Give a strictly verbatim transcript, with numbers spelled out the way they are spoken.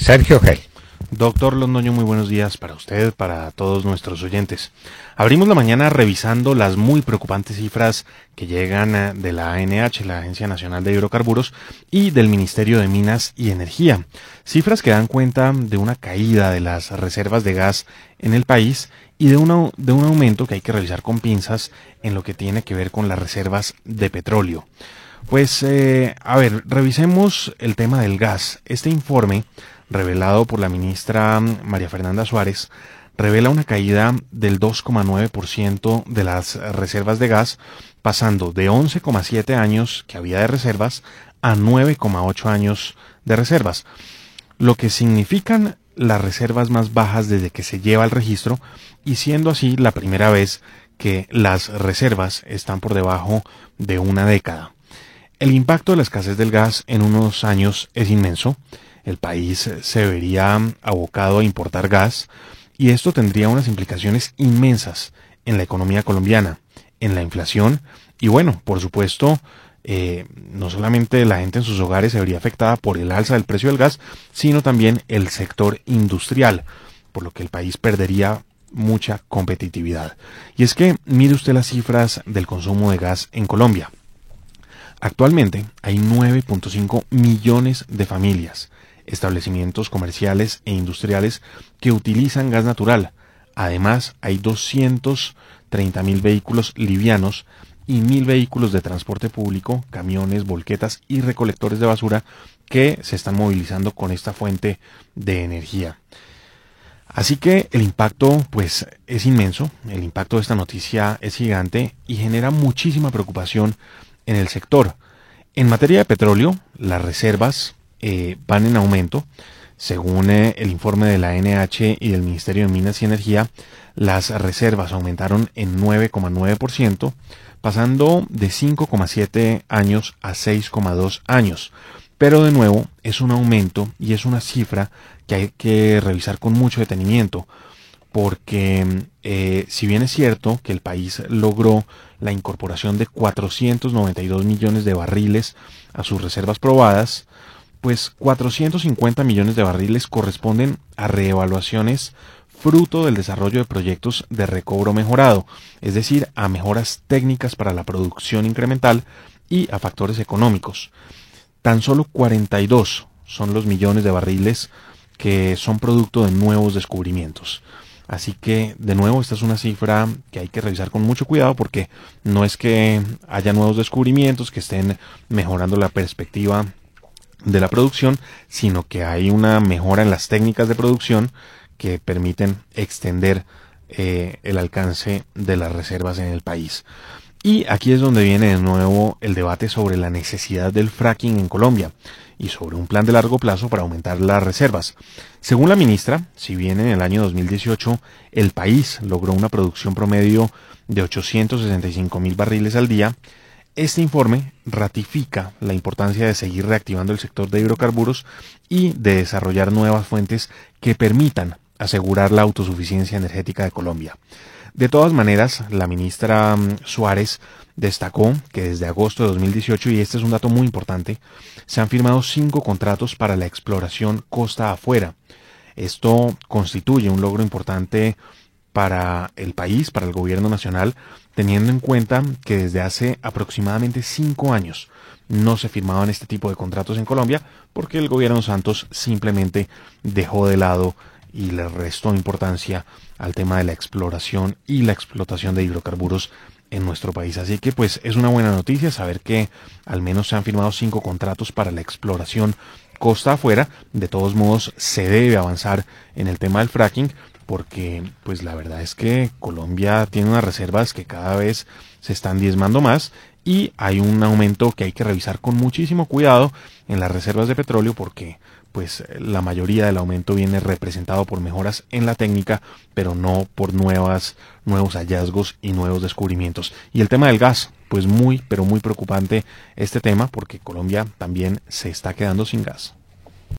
Sergio Gel. Doctor Londoño, muy buenos días para usted, para todos nuestros oyentes. Abrimos la mañana revisando las muy preocupantes cifras que llegan de la A N H, la Agencia Nacional de Hidrocarburos, y del Ministerio de Minas y Energía. Cifras que dan cuenta de una caída de las reservas de gas en el país y de, una, de un aumento que hay que revisar con pinzas en lo que tiene que ver con las reservas de petróleo. Pues, eh, a ver, revisemos el tema del gas. Este informe, revelado por la ministra María Fernanda Suárez, revela una caída del dos coma nueve por ciento de las reservas de gas, pasando de once coma siete años que había de reservas a nueve coma ocho años de reservas, lo que significan las reservas más bajas desde que se lleva el registro, y siendo así la primera vez que las reservas están por debajo de una década. El impacto de la escasez del gas en unos años es inmenso. El país se vería abocado a importar gas y esto tendría unas implicaciones inmensas en la economía colombiana, en la inflación y bueno, por supuesto, eh, no solamente la gente en sus hogares se vería afectada por el alza del precio del gas, sino también el sector industrial, por lo que el país perdería mucha competitividad. Y es que mire usted las cifras del consumo de gas en Colombia. Actualmente hay nueve punto cinco millones de familias, establecimientos comerciales e industriales que utilizan gas natural. Además, hay doscientos treinta mil vehículos livianos y mil vehículos de transporte público, camiones, volquetas y recolectores de basura que se están movilizando con esta fuente de energía. Así que el impacto pues es inmenso, el impacto de esta noticia es gigante y genera muchísima preocupación en el sector. En materia de petróleo, las reservas eh, van en aumento. Según eh, el informe de la A N H y del Ministerio de Minas y Energía, las reservas aumentaron en nueve coma nueve por ciento, pasando de cinco coma siete años a seis coma dos años. Pero de nuevo, es un aumento y es una cifra que hay que revisar con mucho detenimiento, porque eh, si bien es cierto que el país logró la incorporación de cuatrocientos noventa y dos millones de barriles a sus reservas probadas, pues cuatrocientos cincuenta millones de barriles corresponden a reevaluaciones fruto del desarrollo de proyectos de recobro mejorado, es decir, a mejoras técnicas para la producción incremental y a factores económicos. Tan solo cuarenta y dos son los millones de barriles que son producto de nuevos descubrimientos. Así que, de nuevo, esta es una cifra que hay que revisar con mucho cuidado porque no es que haya nuevos descubrimientos que estén mejorando la perspectiva de la producción, sino que hay una mejora en las técnicas de producción que permiten extender eh, el alcance de las reservas en el país. Y aquí es donde viene de nuevo el debate sobre la necesidad del fracking en Colombia y sobre un plan de largo plazo para aumentar las reservas. Según la ministra, si bien en el año dos mil dieciocho el país logró una producción promedio de ochocientos sesenta y cinco mil barriles al día, este informe ratifica la importancia de seguir reactivando el sector de hidrocarburos y de desarrollar nuevas fuentes que permitan asegurar la autosuficiencia energética de Colombia. De todas maneras, la ministra Suárez destacó que desde agosto de dos mil dieciocho, y este es un dato muy importante, se han firmado cinco contratos para la exploración costa afuera. Esto constituye un logro importante para el país, para el gobierno nacional, teniendo en cuenta que desde hace aproximadamente cinco años no se firmaban este tipo de contratos en Colombia porque el gobierno Santos simplemente dejó de lado y le restó importancia al tema de la exploración y la explotación de hidrocarburos en nuestro país. Así que pues es una buena noticia saber que al menos se han firmado cinco contratos para la exploración costa afuera. De todos modos se debe avanzar en el tema del fracking porque pues la verdad es que Colombia tiene unas reservas que cada vez se están diezmando más y hay un aumento que hay que revisar con muchísimo cuidado en las reservas de petróleo porque pues la mayoría del aumento viene representado por mejoras en la técnica, pero no por nuevas, nuevos hallazgos y nuevos descubrimientos. Y el tema del gas, pues muy, pero muy preocupante este tema, porque Colombia también se está quedando sin gas.